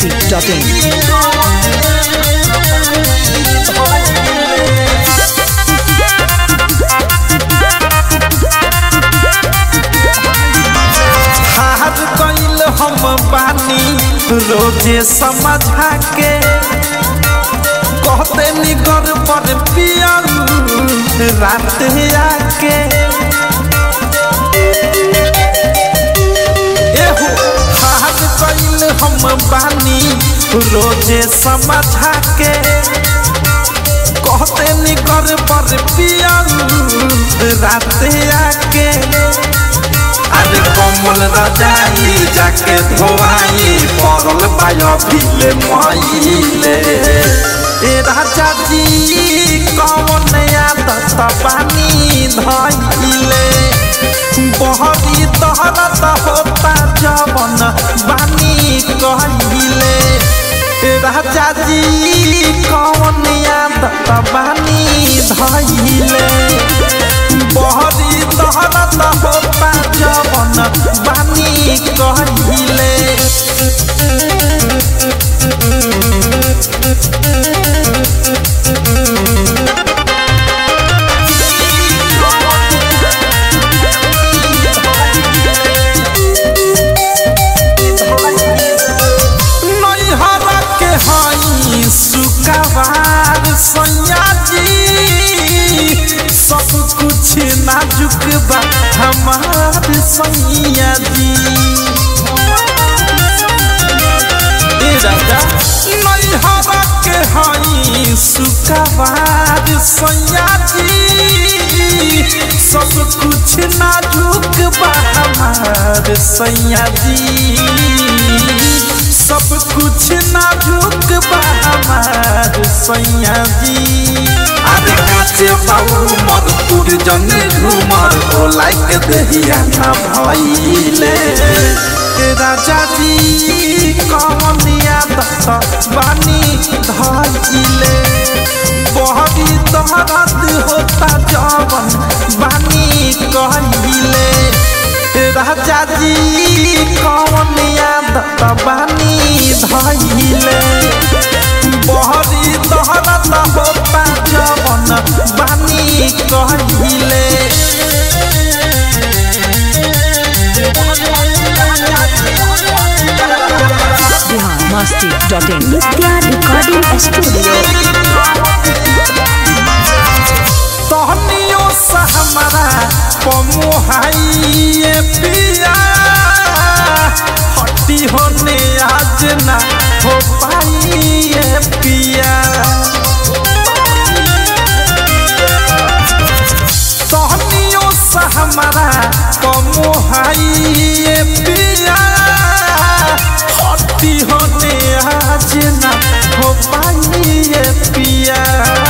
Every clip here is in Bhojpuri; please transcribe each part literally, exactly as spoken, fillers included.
masti dot in. हम बानी रोजे समझा के कहते निगर पर पिया रात आके एहो हाथ कइल हम बानी रोजे समझा के कहते निगर पर पिया रात आके अरे कमल रजाई जाके धोआई पड़ल बायो भीले मईले ए राजा जी कौन आदत बानी धइले बहरी दहरत होता जवन बानी कहिले ए राजा जी कौन आदत बानी धइले बहरी दहरत होता जवन बानी कहिले नैहरा के हई सुकवार सैया जी सब कुछ नाजुक बा हमार सैया जी ए राजा नैहरा के हई सुकवार सैया जी सब कुछ नाजुक बा हमार सैया जी सब कुछ नाजुक बा हमार सैया जी आधे काचे बाबू मधुपुर जंगल घूमर ओ लाइक दहिया ना भइले राजा जी कौन आदत बानी धइले बहरी दहरत होता जवन बानी कहिले राजा जी कौन आदत बानी धइले बहरी दहरत होता जवन बानी कहिले masti dot in. Nitya Recording Studio. तहनियो से हमारा पमुहाइए पिया हट्टी होने आज ना हो पाइए पिया तहनियो से हमारा पमुहाइए पिया हट्टी होने आज ना हो पाइए पिया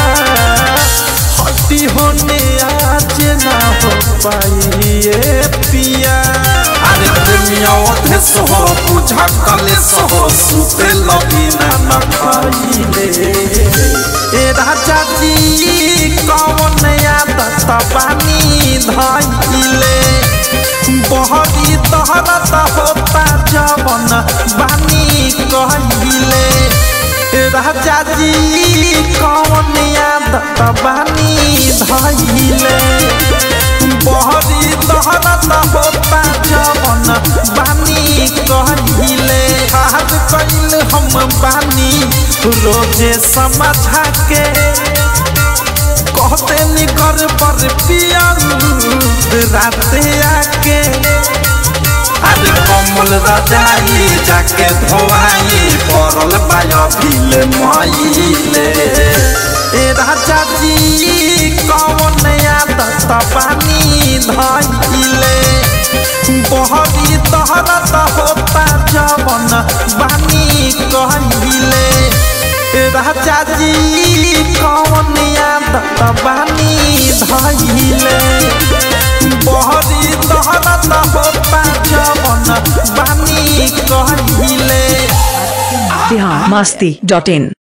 हट्टी होने आज ना हो पाइए पिया अरे प्रेमिया ओथे सो बुझा कले सो सुते लबिना न खाइले ए राजा जी कौन आदत बानी धइले बहरी दहरत होता जवन बानी कहिले राजा जी कौन आदत बानी धइले बहरी दहरत होता जवन बानी कहिले हाथ कइल हम बानी रोजे समझा के कहते निकर पर पिया रात आके अरे कमल रजाई जाके धोआई पड़ल बायो भीले मईले ए राजा जी कौन आदत बानी धइले बहरी दहरत होता जवन बानी कहिले राजा जी कौन आदत बानी धइले बहरी दहरत होता जवन बानी कहिले masti dot in.